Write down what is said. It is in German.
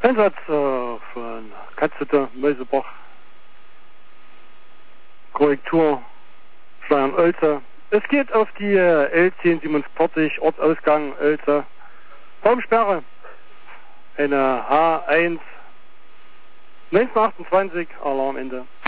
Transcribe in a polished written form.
Einsatz von Katzhütte, Mösebach. Korrektur, Steuern Oelze. Es geht auf die L1047, Ortsausgang Oelze. Baumsperre. Eine H1 1928, Alarmende.